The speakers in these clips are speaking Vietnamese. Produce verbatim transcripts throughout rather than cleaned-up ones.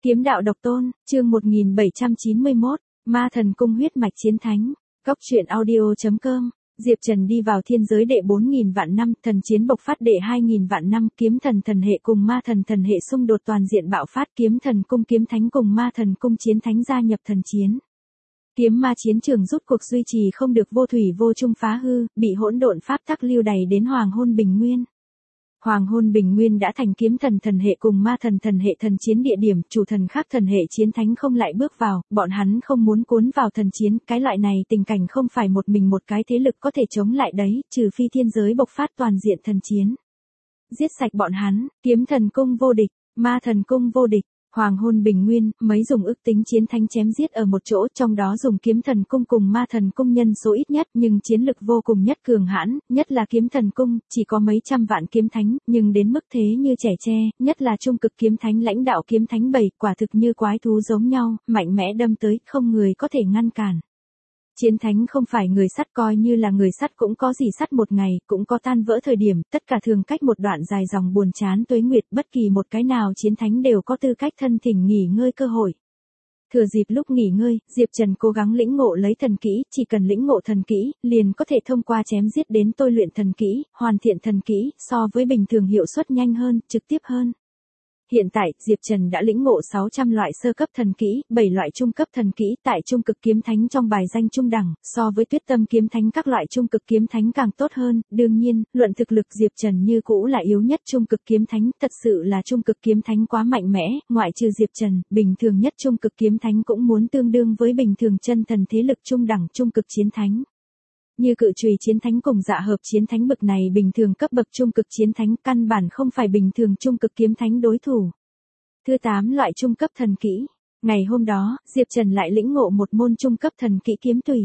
Kiếm đạo độc tôn, chương một nghìn bảy trăm chín mươi mốt, Ma Thần Cung huyết mạch chiến thánh. Cốc truyện audio chấm com. Diệp Trần đi vào thiên giới đệ bốn nghìn vạn năm, thần chiến bộc phát đệ hai nghìn vạn năm, kiếm thần thần hệ cùng ma thần thần hệ xung đột toàn diện bạo phát, kiếm thần cung kiếm thánh cùng ma thần cung chiến thánh gia nhập thần chiến. Kiếm ma chiến trường rút cuộc duy trì không được, vô thủy vô chung phá hư, bị hỗn độn pháp tắc lưu đày đến hoàng hôn bình nguyên. Hoàng hôn bình nguyên đã thành kiếm thần thần hệ cùng ma thần thần hệ thần chiến địa điểm, chủ thần khác thần hệ chiến thánh không lại bước vào, bọn hắn không muốn cuốn vào thần chiến, cái loại này tình cảnh không phải một mình một cái thế lực có thể chống lại đấy, trừ phi thiên giới bộc phát toàn diện thần chiến. Giết sạch bọn hắn, kiếm thần cung vô địch, ma thần cung vô địch. Hoàng hôn bình nguyên, mấy dùng ước tính chiến thánh chém giết ở một chỗ, trong đó dùng kiếm thần cung cùng ma thần cung nhân số ít nhất, nhưng chiến lực vô cùng nhất cường hãn, nhất là kiếm thần cung, chỉ có mấy trăm vạn kiếm thánh, nhưng đến mức thế như trẻ tre, nhất là trung cực kiếm thánh lãnh đạo kiếm thánh bảy, quả thực như quái thú giống nhau, mạnh mẽ đâm tới, không người có thể ngăn cản. Chiến thánh không phải người sắt, coi như là người sắt cũng có gì sắt một ngày, cũng có tan vỡ thời điểm, tất cả thường cách một đoạn dài dòng buồn chán tuế nguyệt, bất kỳ một cái nào chiến thánh đều có tư cách thân thỉnh nghỉ ngơi cơ hội. Thừa dịp lúc nghỉ ngơi, Diệp Trần cố gắng lĩnh ngộ lấy thần kỹ, chỉ cần lĩnh ngộ thần kỹ, liền có thể thông qua chém giết đến tôi luyện thần kỹ, hoàn thiện thần kỹ, so với bình thường hiệu suất nhanh hơn, trực tiếp hơn. Hiện tại, Diệp Trần đã lĩnh ngộ sáu trăm loại sơ cấp thần kỹ, bảy loại trung cấp thần kỹ, tại trung cực kiếm thánh trong bài danh trung đẳng, so với Tuyết Tâm kiếm thánh các loại trung cực kiếm thánh càng tốt hơn, đương nhiên, luận thực lực Diệp Trần như cũ là yếu nhất trung cực kiếm thánh, thật sự là trung cực kiếm thánh quá mạnh mẽ, ngoại trừ Diệp Trần, bình thường nhất trung cực kiếm thánh cũng muốn tương đương với bình thường chân thần thế lực trung đẳng trung cực chiến thánh. Như cự chùy chiến thánh cùng dạ hợp chiến thánh bậc này bình thường cấp bậc trung cực chiến thánh căn bản không phải bình thường trung cực kiếm thánh đối thủ. Thứ tám loại trung cấp thần kỹ. Ngày hôm đó, Diệp Trần lại lĩnh ngộ một môn trung cấp thần kỹ kiếm tùy.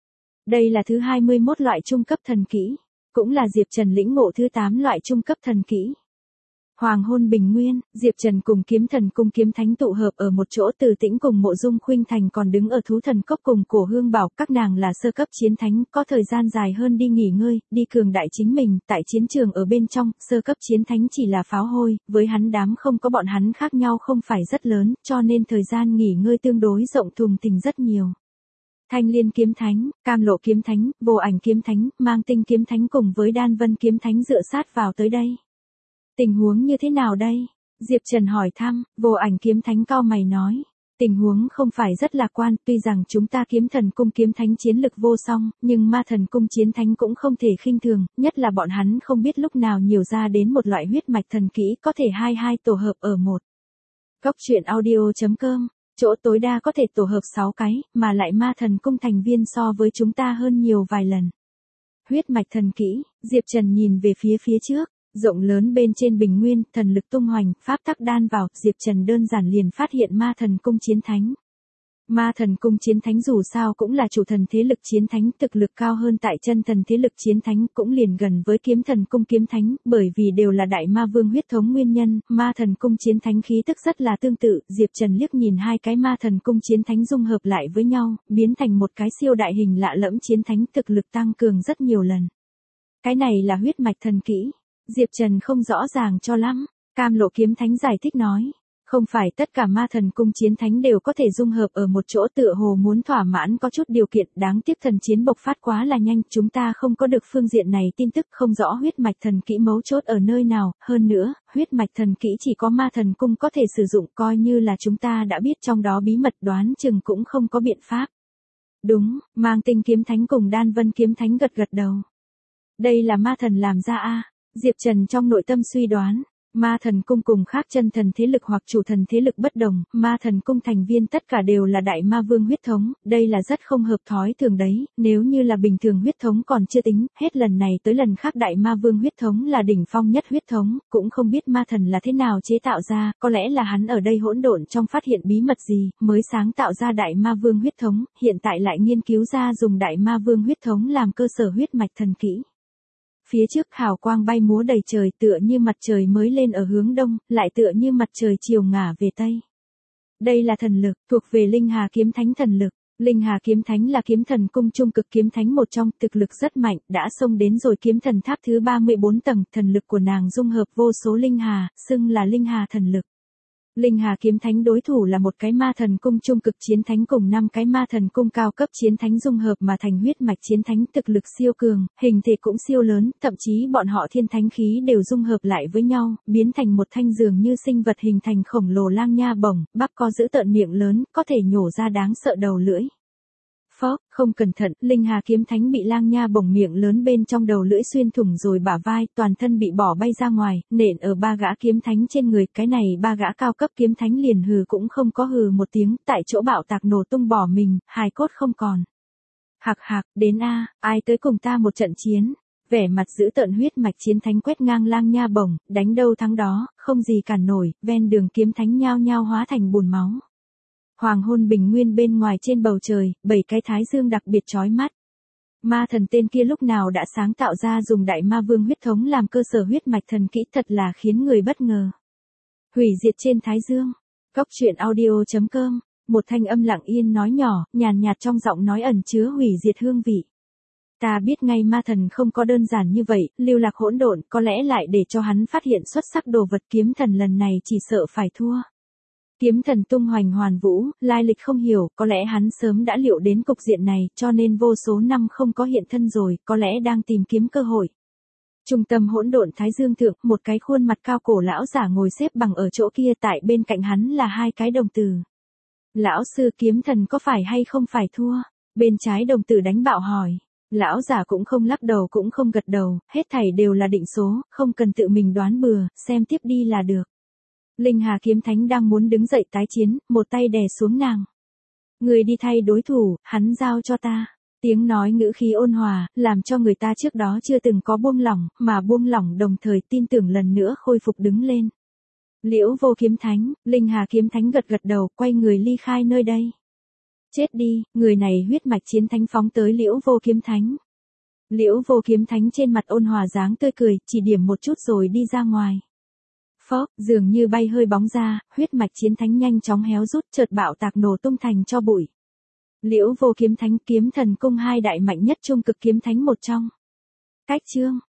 Đây là thứ hai mươi mốt loại trung cấp thần kỹ, cũng là Diệp Trần lĩnh ngộ thứ tám loại trung cấp thần kỹ. Hoàng hôn bình nguyên, Diệp Trần cùng kiếm thần cung kiếm thánh tụ hợp ở một chỗ, Từ Tĩnh cùng Mộ Dung Khuynh Thành còn đứng ở thú thần cốc cùng Cổ Hương Bảo, các nàng là sơ cấp chiến thánh, có thời gian dài hơn đi nghỉ ngơi, đi cường đại chính mình, tại chiến trường ở bên trong, sơ cấp chiến thánh chỉ là pháo hôi, với hắn đám không có bọn hắn khác nhau không phải rất lớn, cho nên thời gian nghỉ ngơi tương đối rộng thùng thình rất nhiều. Thanh Liên kiếm thánh, Cam Lộ kiếm thánh, Vô Ảnh kiếm thánh, Mang Tinh kiếm thánh cùng với Đan Vân kiếm thánh dựa sát vào tới đây. Tình huống như thế nào đây? Diệp Trần hỏi thăm, Vô Ảnh kiếm thánh cau mày nói. Tình huống không phải rất lạc quan, tuy rằng chúng ta kiếm thần cung kiếm thánh chiến lực vô song, nhưng ma thần cung chiến thánh cũng không thể khinh thường, nhất là bọn hắn không biết lúc nào nhiều ra đến một loại huyết mạch thần kỹ có thể hai hai tổ hợp ở một. Cốc truyện audio chấm com, chỗ tối đa có thể tổ hợp sáu cái, mà lại ma thần cung thành viên so với chúng ta hơn nhiều vài lần. Huyết mạch thần kỹ, Diệp Trần nhìn về phía phía trước. Rộng lớn bên trên bình nguyên, thần lực tung hoành, pháp tắc đan vào, Diệp Trần đơn giản liền phát hiện ma thần cung chiến thánh. Ma thần cung chiến thánh dù sao cũng là chủ thần thế lực chiến thánh, thực lực cao hơn tại chân thần thế lực chiến thánh, cũng liền gần với kiếm thần cung kiếm thánh, bởi vì đều là đại ma vương huyết thống nguyên nhân, ma thần cung chiến thánh khí tức rất là tương tự, Diệp Trần liếc nhìn hai cái ma thần cung chiến thánh dung hợp lại với nhau, biến thành một cái siêu đại hình lạ lẫm chiến thánh, thực lực tăng cường rất nhiều lần. Cái này là huyết mạch thần kỹ. Diệp Trần không rõ ràng cho lắm, Cam Lộ kiếm thánh giải thích nói, không phải tất cả ma thần cung chiến thánh đều có thể dung hợp ở một chỗ, tựa hồ muốn thỏa mãn có chút điều kiện, đáng tiếc thần chiến bộc phát quá là nhanh, chúng ta không có được phương diện này tin tức, không rõ huyết mạch thần kỹ mấu chốt ở nơi nào, hơn nữa, huyết mạch thần kỹ chỉ có ma thần cung có thể sử dụng, coi như là chúng ta đã biết trong đó bí mật, đoán chừng cũng không có biện pháp. Đúng, Mang Tinh kiếm thánh cùng Đan Vân kiếm thánh gật gật đầu. Đây là ma thần làm ra a. Diệp Trần trong nội tâm suy đoán, ma thần cung cùng khác chân thần thế lực hoặc chủ thần thế lực bất đồng, ma thần cung thành viên tất cả đều là đại ma vương huyết thống, đây là rất không hợp thói thường đấy, nếu như là bình thường huyết thống còn chưa tính, hết lần này tới lần khác đại ma vương huyết thống là đỉnh phong nhất huyết thống, cũng không biết ma thần là thế nào chế tạo ra, có lẽ là hắn ở đây hỗn độn trong phát hiện bí mật gì, mới sáng tạo ra đại ma vương huyết thống, hiện tại lại nghiên cứu ra dùng đại ma vương huyết thống làm cơ sở huyết mạch thần kỹ. Phía trước hào quang bay múa đầy trời, tựa như mặt trời mới lên ở hướng đông, lại tựa như mặt trời chiều ngả về tây. Đây là thần lực, thuộc về Linh Hà kiếm thánh thần lực. Linh Hà kiếm thánh là kiếm thần cung trung cực kiếm thánh một trong, thực lực rất mạnh, đã xông đến rồi kiếm thần tháp thứ ba mươi bốn tầng, thần lực của nàng dung hợp vô số linh hà, xưng là Linh Hà thần lực. Linh Hà kiếm thánh đối thủ là một cái ma thần cung trung cực chiến thánh cùng năm cái ma thần cung cao cấp chiến thánh dung hợp mà thành huyết mạch chiến thánh, thực lực siêu cường, hình thể cũng siêu lớn, thậm chí bọn họ thiên thánh khí đều dung hợp lại với nhau, biến thành một thanh dường như sinh vật hình thành khổng lồ lang nha bổng, bắp có giữ tợn miệng lớn, có thể nhổ ra đáng sợ đầu lưỡi. Phó, không cẩn thận, Linh Hà kiếm thánh bị lang nha bổng miệng lớn bên trong đầu lưỡi xuyên thủng rồi bả vai, toàn thân bị bỏ bay ra ngoài, nện ở ba gã kiếm thánh trên người, cái này ba gã cao cấp kiếm thánh liền hừ cũng không có hừ một tiếng, tại chỗ bạo tạc nổ tung bỏ mình, hài cốt không còn. Hạc hạc, đến a, ai tới cùng ta một trận chiến. Vẻ mặt giữ tợn huyết mạch chiến thánh quét ngang lang nha bổng, đánh đâu thắng đó, không gì cản nổi, ven đường kiếm thánh nhao nhao hóa thành bùn máu. Hoàng hôn bình nguyên bên ngoài trên bầu trời, bảy cái thái dương đặc biệt chói mắt. Ma thần tên kia lúc nào đã sáng tạo ra dùng đại ma vương huyết thống làm cơ sở huyết mạch thần kỹ, thật là khiến người bất ngờ. Hủy diệt trên thái dương. Góc truyện audio chấm com, một thanh âm lặng yên nói nhỏ, nhàn nhạt trong giọng nói ẩn chứa hủy diệt hương vị. Ta biết ngay ma thần không có đơn giản như vậy, lưu lạc hỗn độn, có lẽ lại để cho hắn phát hiện xuất sắc đồ vật, kiếm thần lần này chỉ sợ phải thua. Kiếm thần tung hoành hoàn vũ, lai lịch không hiểu, có lẽ hắn sớm đã liệu đến cục diện này, cho nên vô số năm không có hiện thân rồi, có lẽ đang tìm kiếm cơ hội. Trung tâm hỗn độn thái dương thượng, một cái khuôn mặt cao cổ lão giả ngồi xếp bằng ở chỗ kia, tại bên cạnh hắn là hai cái đồng tử. Lão sư, kiếm thần có phải hay không phải thua? Bên trái đồng tử đánh bạo hỏi. Lão giả cũng không lắc đầu cũng không gật đầu, hết thảy đều là định số, không cần tự mình đoán bừa, xem tiếp đi là được. Linh Hà kiếm thánh đang muốn đứng dậy tái chiến, một tay đè xuống nàng. Người đi thay đối thủ, hắn giao cho ta. Tiếng nói ngữ khí ôn hòa, làm cho người ta trước đó chưa từng có buông lỏng, mà buông lỏng đồng thời tin tưởng lần nữa khôi phục đứng lên. Liễu Vô kiếm thánh, Linh Hà kiếm thánh gật gật đầu, quay người ly khai nơi đây. Chết đi, người này huyết mạch chiến thánh phóng tới Liễu Vô kiếm thánh. Liễu Vô kiếm thánh trên mặt ôn hòa dáng tươi cười, chỉ điểm một chút rồi đi ra ngoài. Phốc, dường như bay hơi bóng ra, huyết mạch chiến thánh nhanh chóng héo rút, chợt bạo tạc nổ tung thành cho bụi. Liễu Vô kiếm thánh, kiếm thần cung hai đại mạnh nhất trung cực kiếm thánh một trong. Cách chương